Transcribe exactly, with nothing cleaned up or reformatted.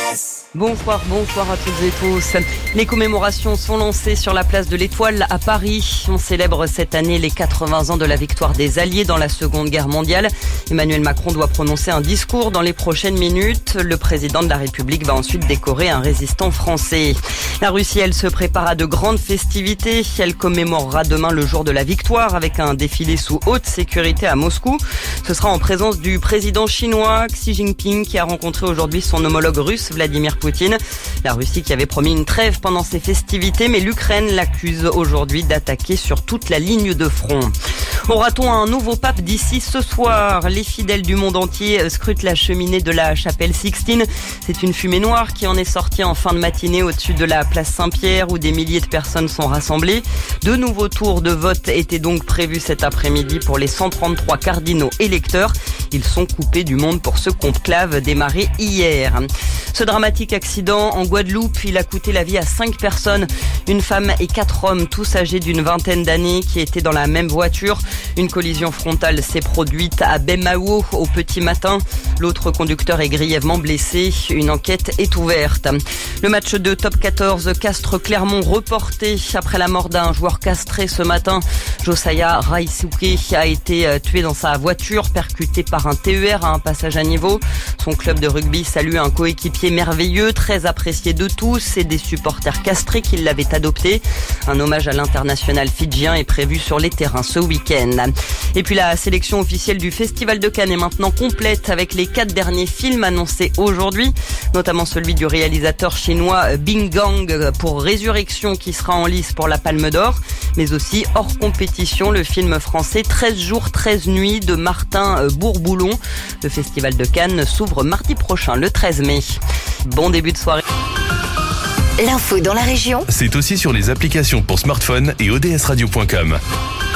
S. Bonsoir, bonsoir à toutes et tous. Les commémorations sont lancées sur la place de l'Étoile à Paris. On célèbre cette année les quatre-vingts ans de la victoire des Alliés dans la Seconde Guerre mondiale. Emmanuel Macron doit prononcer un discours dans les prochaines minutes. Le président de la République va ensuite décorer un résistant français. La Russie, elle se prépare à de grandes festivités. Elle commémorera demain le jour de la victoire avec un défilé sous haute sécurité à Moscou. Ce sera en présence du président chinois Xi Jinping qui a rencontré aujourd'hui son homologue russe Vladimir Poutine. La Russie qui avait promis une trêve pendant ces festivités, mais l'Ukraine l'accuse aujourd'hui d'attaquer sur toute la ligne de front. Aura-t-on un nouveau pape d'ici ce soir? Les fidèles du monde entier scrutent la cheminée de la chapelle Sixtine. C'est une fumée noire qui en est sortie en fin de matinée au-dessus de la place Saint-Pierre où des milliers de personnes sont rassemblées. De nouveaux tours de vote étaient donc prévus cet après-midi pour les cent trente-trois cardinaux électeurs. Ils sont coupés du monde pour ce conclave démarré hier. Ce dramatique accident en Guadeloupe, il a coûté la vie à cinq personnes, une femme et quatre hommes, tous âgés d'une vingtaine d'années, qui étaient dans la même voiture. Une collision frontale s'est produite à Baie-Mahault au petit matin. L'autre conducteur est grièvement blessé. Une enquête est ouverte. Le match de top quatorze Castres-Clermont reporté après la mort d'un joueur castré ce matin. Josiah Raisuke a été tué dans sa voiture, percuté par un T E R à un passage à niveau. Son club de rugby salue un coéquipier merveilleux, très apprécié de tous et des supporters castrés qui l'avaient adopté. Un hommage à l'international fidjien est prévu sur les terrains ce week-end. Et puis la sélection officielle du Festival de Cannes est maintenant complète avec les quatre derniers films annoncés aujourd'hui, notamment celui du réalisateur chinois Bing Gang pour Résurrection qui sera en lice pour la Palme d'Or, mais aussi hors compétition le film français treize jours, treize nuits de Martin Bourboulon. Le Festival de Cannes s'ouvre mardi prochain, le treize mai. Bon début de soirée. L'info dans la région, c'est aussi sur les applications pour smartphone et O D S radio point com.